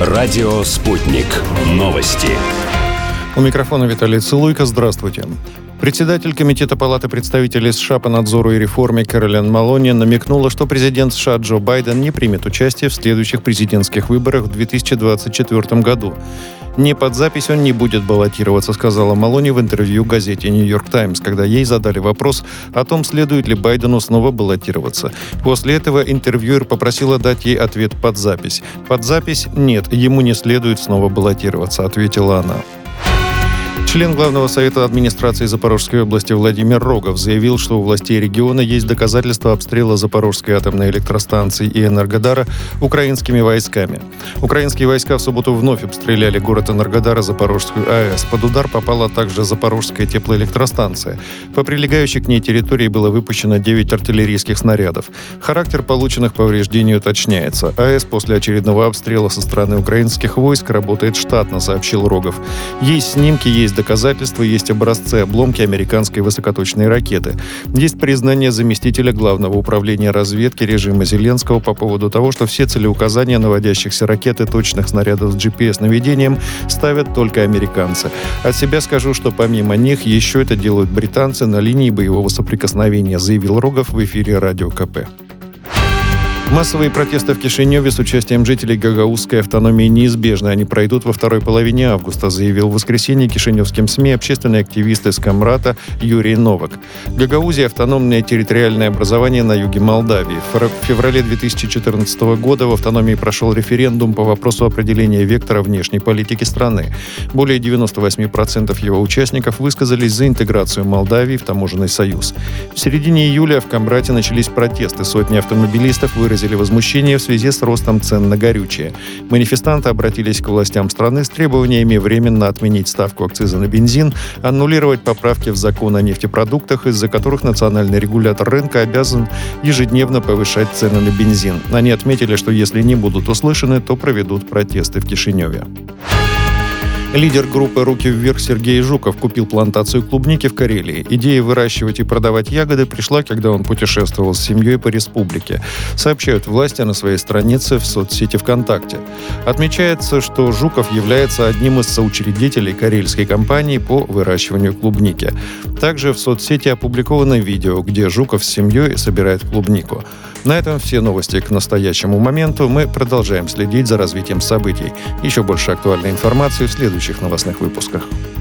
Радио «Спутник». Новости. У микрофона Виталий Цилуйко. Здравствуйте. Председатель Комитета Палаты представителей США по надзору и реформе Кэролин Малони намекнула, что президент США Джо Байден не примет участие в следующих президентских выборах в 2024 году. «Не под запись он не будет баллотироваться», сказала Малони в интервью газете «Нью-Йорк Таймс», когда ей задали вопрос о том, следует ли Байдену снова баллотироваться. После этого интервьюер попросила дать ей ответ под запись. «Под запись? Нет, ему не следует снова баллотироваться», ответила она. Член Главного совета администрации Запорожской области Владимир Рогов заявил, что у властей региона есть доказательства обстрела Запорожской атомной электростанции и Энергодара украинскими войсками. Украинские войска в субботу вновь обстреляли город Энергодар и Запорожскую АЭС. Под удар попала также Запорожская теплоэлектростанция. По прилегающей к ней территории было выпущено 9 артиллерийских снарядов. Характер полученных повреждений уточняется. АЭС после очередного обстрела со стороны украинских войск работает штатно, сообщил Рогов. Есть снимки, есть доказательства, есть образцы обломки американской высокоточной ракеты. Есть признание заместителя Главного управления разведки режима Зеленского по поводу того, что все целеуказания наводящихся ракет и точных снарядов с GPS-наведением ставят только американцы. От себя скажу, что помимо них еще это делают британцы на линии боевого соприкосновения, заявил Рогов в эфире Радио КП. Массовые протесты в Кишиневе с участием жителей гагаузской автономии неизбежны. Они пройдут во второй половине августа, заявил в воскресенье кишиневским СМИ общественный активист из Камрата Юрий Новак. Гагаузия – автономное территориальное образование на юге Молдавии. В феврале 2014 года в автономии прошел референдум по вопросу определения вектора внешней политики страны. Более 98% его участников высказались за интеграцию Молдавии в таможенный союз. В середине июля в Камрате начались протесты. Сотни автомобилистов выразили возмущение в связи с ростом цен на горючее. Манифестанты обратились к властям страны с требованиями временно отменить ставку акциза на бензин, аннулировать поправки в закон о нефтепродуктах, из-за которых национальный регулятор рынка обязан ежедневно повышать цены на бензин. Они отметили, что если не будут услышаны, то проведут протесты в Кишиневе. Лидер группы «Руки вверх» Сергей Жуков купил плантацию клубники в Карелии. Идея выращивать и продавать ягоды пришла, когда он путешествовал с семьей по республике. Сообщают власти на своей странице в соцсети ВКонтакте. Отмечается, что Жуков является одним из соучредителей карельской компании по выращиванию клубники. Также в соцсети опубликовано видео, где Жуков с семьей собирает клубнику. На этом все новости к настоящему моменту. Мы продолжаем следить за развитием событий. Еще больше актуальной информации в следующих новостных выпусках.